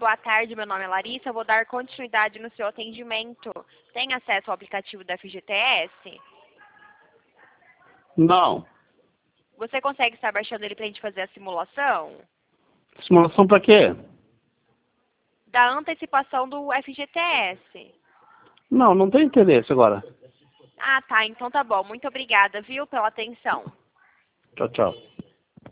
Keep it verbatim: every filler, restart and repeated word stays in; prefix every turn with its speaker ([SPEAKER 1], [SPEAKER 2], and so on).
[SPEAKER 1] boa tarde, meu nome é Larissa, eu vou dar continuidade no seu atendimento. Tem acesso ao aplicativo da F G T S?
[SPEAKER 2] Não.
[SPEAKER 1] Você consegue estar baixando ele para a gente fazer a simulação?
[SPEAKER 2] Simulação pra quê?
[SPEAKER 1] Da antecipação do F G T S.
[SPEAKER 2] Não, não tem interesse agora.
[SPEAKER 1] Ah, tá, então tá bom. Muito obrigada, viu, pela atenção.
[SPEAKER 2] Tchau, tchau.